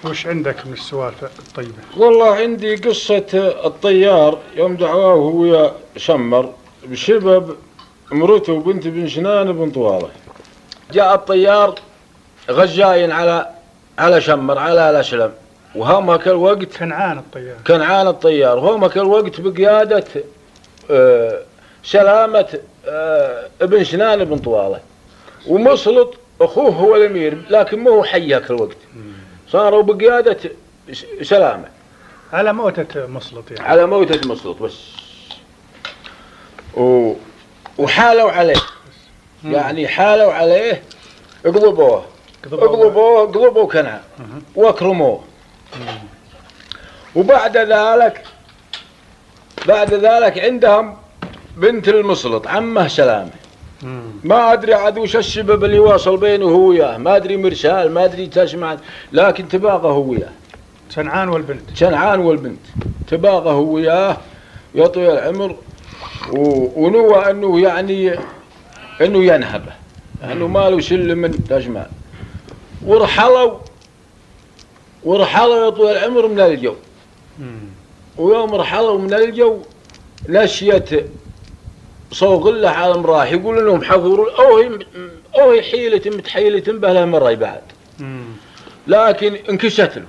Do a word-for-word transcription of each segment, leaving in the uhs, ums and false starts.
وش عندك من السوالف الطيبة؟ والله عندي قصة الطيار يوم دعواه ويا شمر بسبب مرته وبنت بن شنان بن طوالة. جاء الطيار غزاين على على شمر على الأسلم، وهم هاك الوقت كنعان الطيار كنعان الطيار وهم هاك الوقت بقيادة آه سلامة آه ابن شنان بن طوالة، ومسلط أخوه هو الأمير لكن ما هو حي هاك الوقت، صاروا بقيادة سلامة على موتة مسلط يعني. على موتة مسلط بس، و... وحالوا عليه يعني حالوا عليه اقلبوه اقلبوه اقلبوا كنعان واكرموه. وبعد ذلك بعد ذلك عندهم بنت المسلط عمه سلامة، ما ادري عاد وش السبب اللي واصل بينه هو وياه، ما ادري مرسال ما ادري تسمع، لكن تباغى هو وياه كنعان والبنت كنعان والبنت تباغى هو وياه يا طويل العمر، ونوى انه يعني انه ينهبه انه ما له سل من تجمع. ورحلوا ورحلوا يا طويل العمر من الجو، ويوم رحلوا من الجو نشيت صوغله على المراح يقول لهم حضروا اوهي اوهي حيلة متحيلة بها مرة بعد، لكن انكست له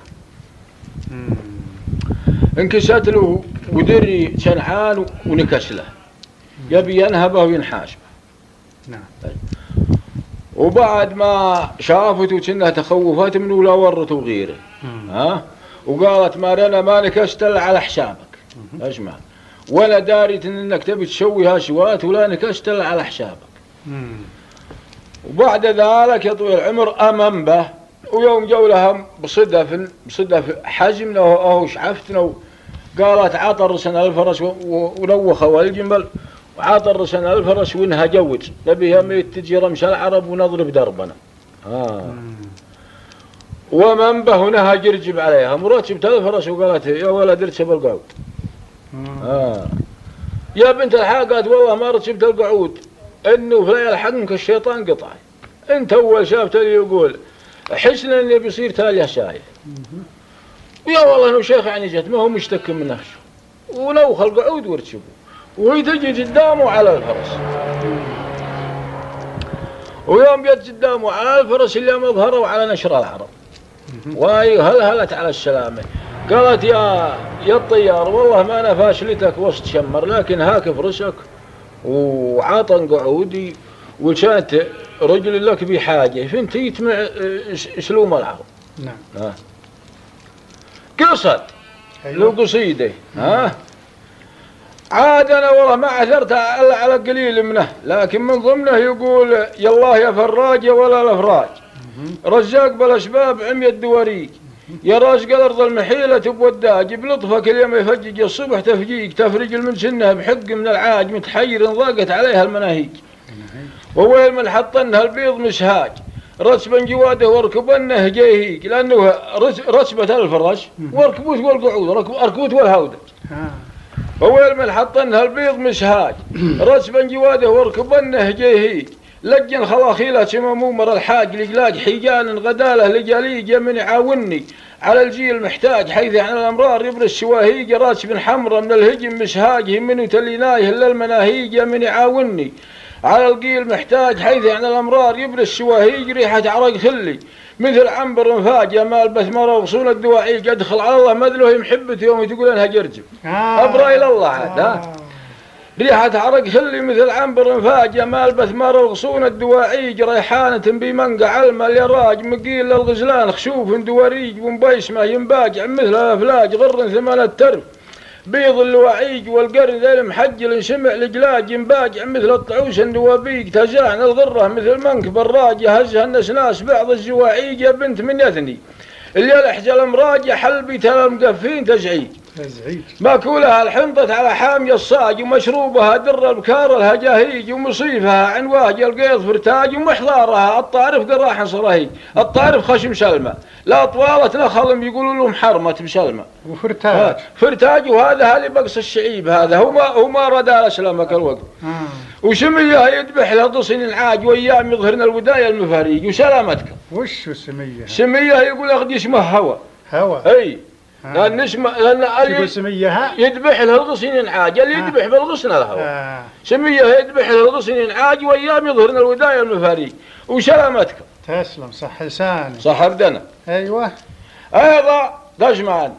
انكست له ودري كنعان ونكس له يبي ينهبه وينحاسبه. نعم. وبعد ما شافته كأنها تخوفت منه ولا ورته غيره ها، وقالت ما انا ما نكست الا على حسابك اسمع، ولا داريت انك تبي تسوي هالشوات ولا نكست الا على حسابك. وبعد ذلك يا طويل العمر امن به، ويوم جو لهم بصدف بصدف حزمنا وهو شعفتنا، قالت عطر رسن الفرس ونوخه والجمل وعطر رسن الفرس وانها جوج نبيها ميت تجي رمش العرب ونضرب دربنا. آه. ومن به هنا جرجب عليها مرتبت الفرس وقالت يا ولد ارتب القعود. آه. يا بنت الحق قالت والله ما رتبت القعود انه في الحقنك الشيطان قطع، انت اول شافت اللي يقول حسنا اني بيصير تاليه شايف، ويا والله انه شيخ يعني جت ما هو مشتك من نفسه ونوخ القعود وارتبوا، وهي تجي قدامه على الفرس، ويوم جت قدامه على الفرس اللي مظهروا على نشر العرب، واي هلهلت على السلامه قالت يا يا الطيار والله ما انا فاشلتك وسط شمر، لكن هاك فرسك وعاطن قعودي وكانت رجل لك بحاجه فانت يتمع اسلوم العرب. نعم. ها قصد لو قصيده ها عاد انا والله ما عثرت الا على قليل منه، لكن من ضمنه يقول يا الله يا فراج يا ولا الافراج رزاق بالاسباب عمي الدواريج يا راشق الارض المحيله بوداج بلطفك اليوم يفجج الصبح تفجيج تفرج من سنها بحق من العاج متحير ضاقت عليها المناهيج، وويل من حطنها البيض مسهاج رسبا جواده وركبنه جيهيج، لانه رسبة الفرش وركبوت والقعود اركبوت والهودج. وويل من حطنها البيض مسهاج رسبا جواده وركبنه جيهيج لجن خلاخيله شمامومر الحاج لجلاج حيجان غداله لجاليج من يعاوني على الجيل محتاج حيث عن الامرار يبرز شواهيج راس بن حمره من الهجم مسهاج من تلينايه الا المناهيج من يعاوني على القيل محتاج حيث عن الامرار يبرز شواهيج ريحه عرق خلي مثل عنبر انفاج مال بثمره وصول الدواعيج ادخل على الله مذله محبته يوم تقول انها جرجب ابرا الى الله عاد ها ريحة عرق خلي مثل عنبر انفاج مال بثمار الغصون الدواعيج ريحانة بمنقع علمى اليراج مقيل للغزلان خشوف دواريج ومبيسمة ينباج مثل الافلاج غر ثمن الترف بيض اللواعيج والقرن ذي المحجل شمع لجلاج ينباج مثل الطعوس النوابيج تزاعن الغرة مثل منك براج يهزها النسناس بعض الزواعيج يا بنت من يثني اللي الحجل امراج حلبي ترى مقفين تزعيج ماكولها الحنطة على حامي الصاج ومشروبها در البكار الهجاهيج ومصيفها عنواج القيض فرتاج ومحضارها الطارف قراح صرهيج الطارف خشم سلمى لا طوالة نخلم يقولوا لهم حرمة بسلمى وفرتاج فرتاج وهذا هذا بقص الشعيب هذا هو ما هو ما رد اسلامك الوقت آه. وسميه يذبح له ضصن العاج وايام يظهرن الودايه المفاريج وسلامتك وش سميه؟ سميه يقول اخذ اسمه هوى هوا. اي لان نسمع لان تقول سميها يذبح له الغصن ينعاج، اللي يذبح بالغصن الهوا. آه. سميه يذبح له الغصن ينعاج، وايام يظهرنا الودايه المفاريق. وسلامتكم. تسلم صح لساني. صح ردنا. ايوه. ايضا تسمعن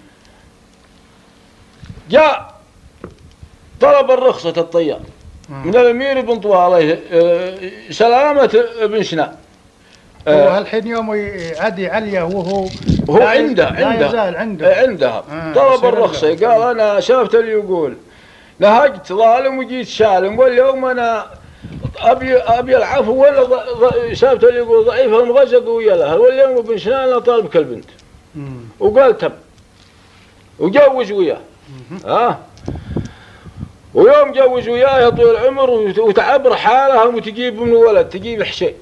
جاء طلب الرخصة الطيار من الأمير بن طوالة سلامة بن سنان. هو هالحين يوم يعدي عليا وهو هو عنده لا عنده يزال عنده عندها آه طلب الرخصة. قال أنا شافت اللي يقول نهجت ظالم وجيت سالم، واليوم أنا أبي أبي العفو، ولا شافت اللي يقول ضعيف المغزق ويا له، واليوم بن سنان أنا طالبك البنت. وقال تم وجوز وياه. ها ويوم جوز وياه يا طويل العمر وتعبر حالها وتجيب من ولد، تجيب حسين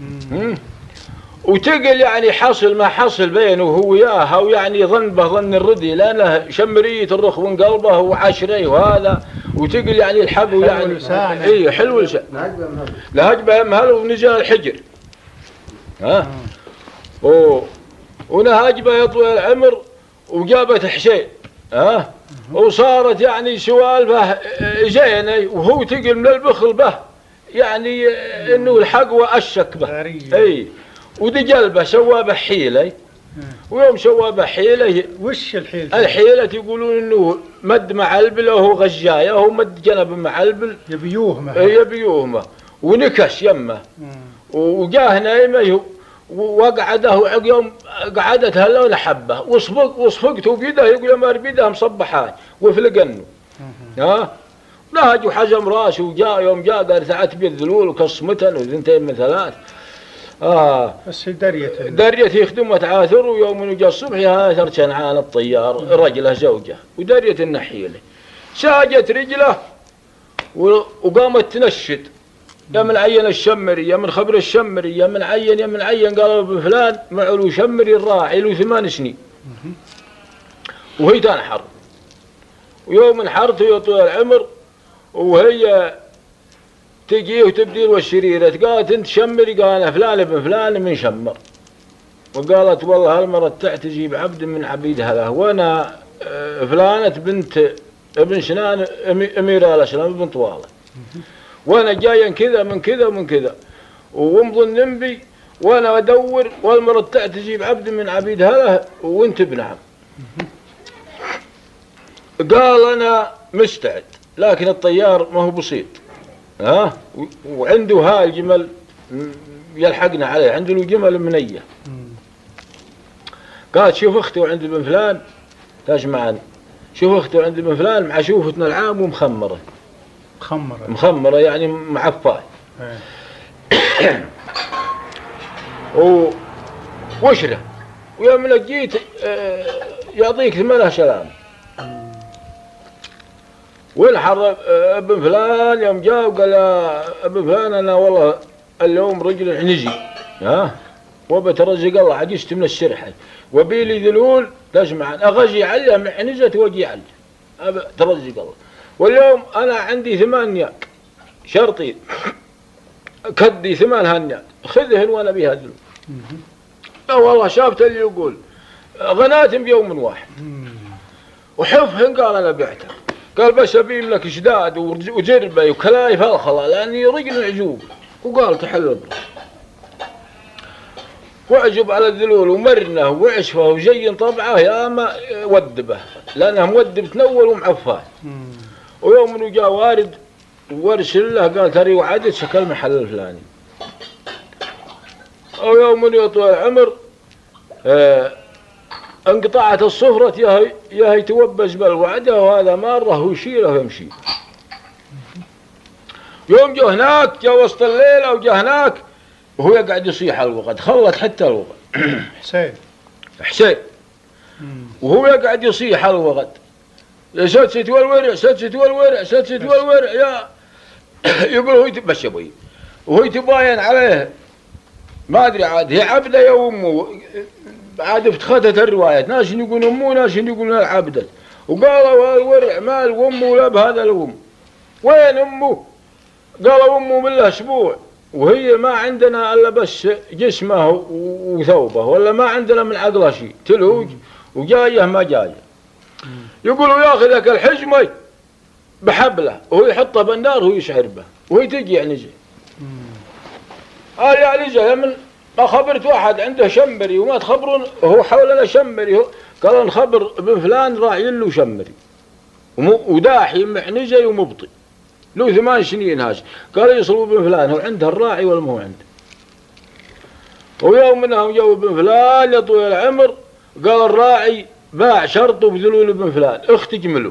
وتقل يعني حصل ما حصل بينه هو وياها، ويعني ظن به ظن الردي لانه شمريه الرخ من قلبه وعشري وهذا، وتقل يعني الحب ويعني اي حلو لسان لهجبه مهل ونزل الحجر. ها و ونهجبه يا طويل العمر وجابت حسين. ها وصارت يعني سوالفه زينه، وهو تقل من البخل به يعني انه الحق واشك به. اي ودجل به سوى به حيله، ويوم سوى به حيله. وش الحيله؟ الحيله يقولون انه مد معلبله وهو غجايه، وهو مد جنب معلبل يبيوهمه يبيوهمه ونكش يمه وجاه نايمه وقعده عق يوم قعدت هلا حبه وصفق وصفقته بيده، يقول يا مار بيده مصبحات وفلقنه. ها نهج وحزم راسه وجاء يوم جاء قال ساعات بالذلول وكصمتن وثنتين من ثلاث. اه بس دريت دريت يخدمه عاثر، ويوم جاء الصبح هاثر شنعان الطيار رجله زوجه ودريت النحيله ساجت رجله وقامت تنشد يا من عين الشمري يا من خبر الشمري يا من عين يا من عين. قالوا بفلان معلو شمري الراعي له ثمان سنين وهي تنحر، ويوم انحرته يا طويل العمر وهي تجي وتبديل والشريرة قالت انت شمري، قال انا فلان ابن فلان من شمر. وقالت والله هالمرة تعتزي بعبد من عبيدها له، وانا فلانة بنت ابن سنان امير ال سلام بن طوالة، وانا جايا كذا من كذا ومن كذا ومضي النبي وانا ادور، والمرة تعتزي بعبد من عبيدها له وانت ابن عم. قال انا مستعد، لكن الطيار ما هو بسيط. ها وعنده هاي الجمل يلحقنا عليه، عنده له جمل منيه. قال شوف اخته عند ابن فلان تسمعن، شوف اخته عند ابن فلان مع شوفتنا العام ومخمره مخمره مخمره يعني معفاه. و وشره ويوم لقيت يعطيك ثمنه سلام. والحر ابن فلان يوم جاء وقال ابن فلان انا والله اليوم رجل عنزي ها وبترزق الله عجزت من السرحه وبيلي ذلول تسمع اغزي عليه من عنزه وجي عليه ترزق الله، واليوم انا عندي ثمانية شرطين كدي ثمان هنيات خذهن وانا بها ذلول. لا والله شافت اللي يقول غناتم بيوم واحد وحفهن قال انا بعته. قال بس ابيم لك شداد وجربه وكلايف الخلا لاني رجل عجوب. وقال تحل البرص وعجب على الذلول ومرنه وعشفه وزين طبعه يا ما ودبه لانه مودب تنول ومعفاه. ويوم انه جاء وارد وارسل له قال ترى وعدت شكل محل الفلاني. او يوم انه يطول العمر آه انقطعت الصفرة يا يا يتوبس بالوعده وهذا مره ويشيله ويمشي. يوم جاء هناك جاء وسط الليله وجاء هناك وهو يقعد يصيح على الوقت خلت حتى الوقت حسين حسين وهو يقعد يصيح على الوقت يا سدست والورع سدست والورع سدست والورع يا يقول هو بس يبوي وهو يتباين عليه ما ادري عاد هي عبده يا امه عاد افتخذت الروايات ناس يقولون امه ناس يقولون عبده. وقالوا الورع مال امه ولا بهذا الام وين امه؟ قالوا امه من له اسبوع وهي ما عندنا الا بس جسمه وثوبه، ولا ما عندنا من عقله شيء، تلوج وجايه ما جايه. يقولوا ياخذك الحجمه بحبله وهو يحطه بالنار وهو يشعر به وهي تجي يعني جاي. قال يعني جاي من ما خبرت واحد عنده شمري وما تخبرون هو حولنا شمري، قال نخبر ابن فلان راعي له شمري وداحي محنجي ومبطي له ثمان سنين هاج. قال يصلوا ابن فلان هو عنده الراعي ولا ما هو عنده. ويوم منهم جو ابن فلان يا طويل العمر قال الراعي باع شرطه بذلول ابن فلان اختجمله.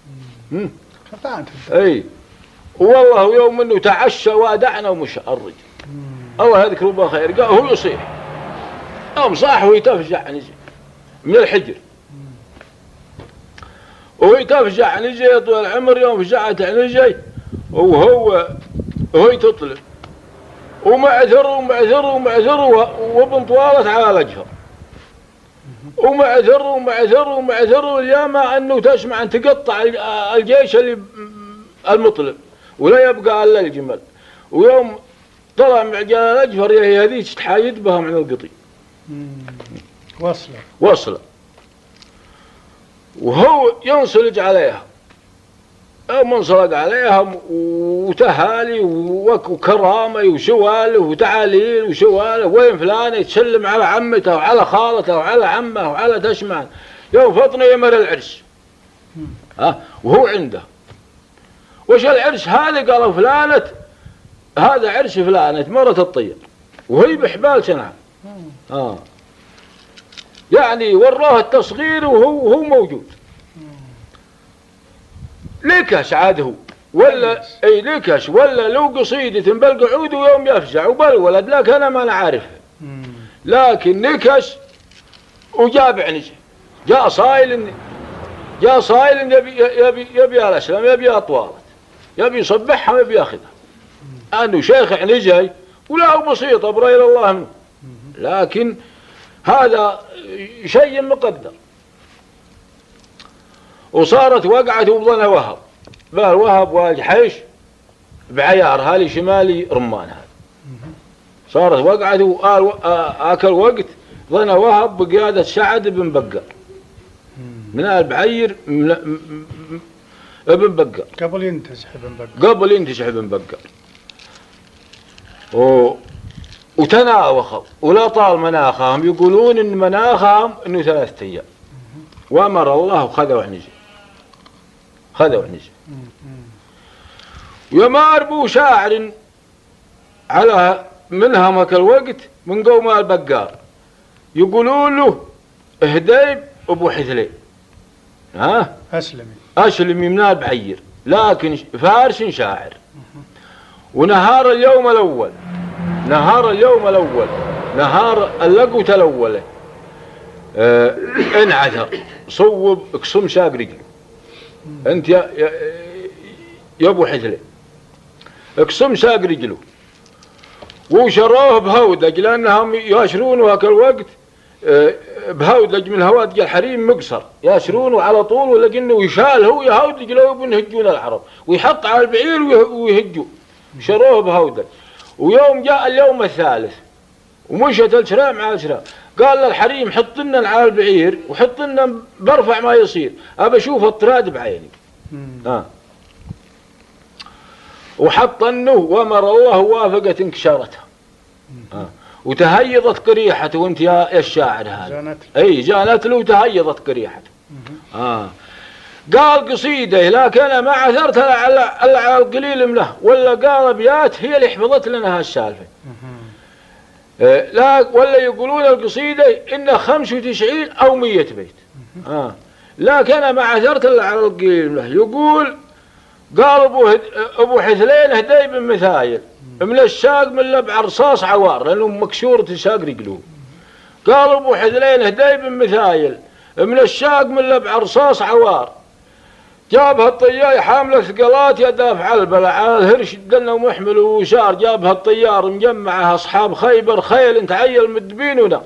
اي والله يوم منه تعشى وادعنا ومشى الرجل. الله يذكره بخير. قال هو يصيح يوم صاح ويتفجع نجي من الحجر ويتفجع نجي يا طويل العمر. يوم فجعت نجي وهو وهو تطلب ومعثر ومعثر ومعثر وابن طوالة عالجها ومعثر ومعثر ومعثر والياما انه تسمع ان تقطع الجيش اللي المطلب ولا يبقى الا الجمل. ويوم طلع معجل الاجفر هي هذيك تحايد بها من القطي وصله وصله وهو ينصلج عليها منصلج عليها وتهالي وكرامه وشواله وتعاليل وشواله وين فلان يتسلم على عمته وعلى خالته وعلى عمه وعلى تشمان. يوم فطنه يمر العرس ها وهو عنده وش العرس هذا؟ قالوا فلانة هذا عرس فلانة مرة الطير وهي بحبال سنعة. اه يعني وراه التصغير وهو هو موجود. ليكش عاد هو ولا اي ليكش ولا لو قصيدة بالقعود ويوم يفزع وبالولد لكن انا ما انا عارفها. لكن نكش وجاب عنجه جاء صايل جاء صايل يبي يبي يبي الاسلام يبي اطوال يبي يصبحها ويبي ياخذها. انه شيخ عنجي ولا هو بسيطه بريل الله منه، لكن هذا شيء مقدر. وصارت وقعت وبظن وهب بال وهب والجحيش بعيار هالي شمالي رمان هذا. صارت وقعت وقال اكل وقت ظن وهب بقياده سعد بن بقر من البعير ابن بقر قبل ينتزح ابن بقر قبل ينتزح ابن بقر و... وتناوخوا ولا طال مناخهم. يقولون ان مناخهم انه ثلاثة ايام وامر الله وخذوا عنجي خذوا عنجي. ويمار بو شاعر على منهم هك الوقت من قوم البقار يقولون له هديب ابو حثلي ها اسلمي اسلمي من البعير لكن فارس شاعر. ونهار اليوم الاول نهار اليوم الاول نهار اللقوة الاولى اه انعثر صوب اقسم شاق رجله. انت يا يا, يا ابو حثلي اقسم شاق رجله وشروه بهودج لانهم ياشرون هاك الوقت اه بهودج من هوادج الحريم مقصر ياشرونه على طول ولكنه يشال هو يهودج لو بنهجون العرب ويحط على البعير ويهجوا. شروه بهودج. ويوم جاء اليوم الثالث ومشت الشراء مع الشراء قال للحريم حط لنا على البعير وحط لنا برفع ما يصير ابى اشوف الطراد بعيني. ها وحط انه وامر الله وافقت انكشارتها. ها وتهيضت قريحته. وانت يا الشاعر هذا اي جانت له وتهيضت قريحته. اه قال قصيده لكن انا ما عثرت على على القليل منه ولا قال ابيات هي اللي حفظت لنا هالسالفه. آه لا ولا يقولون القصيده انها خمسة وتسعين او مية بيت. اه لكن انا ما عثرت الا على القليل منه. يقول قال ابو هد... ابو حثلين هدي بن مثايل من الشاق من لبع رصاص عوار لانه مكسوره الشاق رجلوه. قال ابو حثلين هدي بن مثايل من الشاق من لبع رصاص عوار جابها الطيار حامله ثقلات يدافع البلع على الهرش دلنا ومحمل وشار. جابها الطيار مجمعها اصحاب خيبر خيل تعيل مدبين ونار.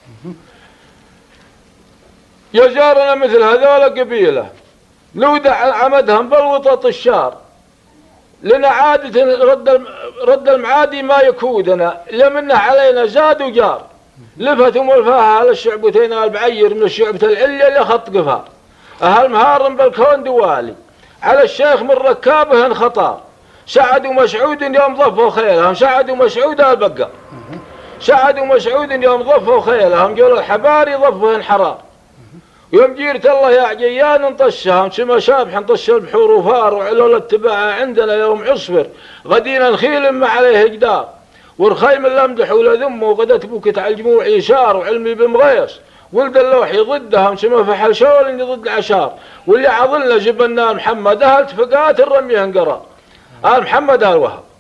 يا جارنا مثل هذول قبيله لو دع عمدهم بالوطط الشار لنا عادة رد رد المعادي ما يكودنا لمنه علينا زاد وجار لفتهم الفاها على الشعبتين البعير من الشعبة العليا لخط قفار أهل مهارم بالكون دوالي على الشيخ من ركابه خطار سعد ومسعود يوم ضفوا خيلهم سعد ومسعود البقر سعد ومسعود يوم ضفوا خيلهم جول الحباري ضفوهن حرار يوم جيرت الله يا عجيان انطشهم سما شابح انطش البحور وفار وعلول التباع عندنا يوم عصفر غدينا نخيل ما عليه جدار ورخيم الامدح ولا ذم وغدت بوكت على الجموع يشار وعلمي بمغيص ولد اللوحي ضدهم سما فحل شول ضد العشار واللي عضلنا جبنا محمد اهل تفقات الرمي انقرا آل محمد آل وهب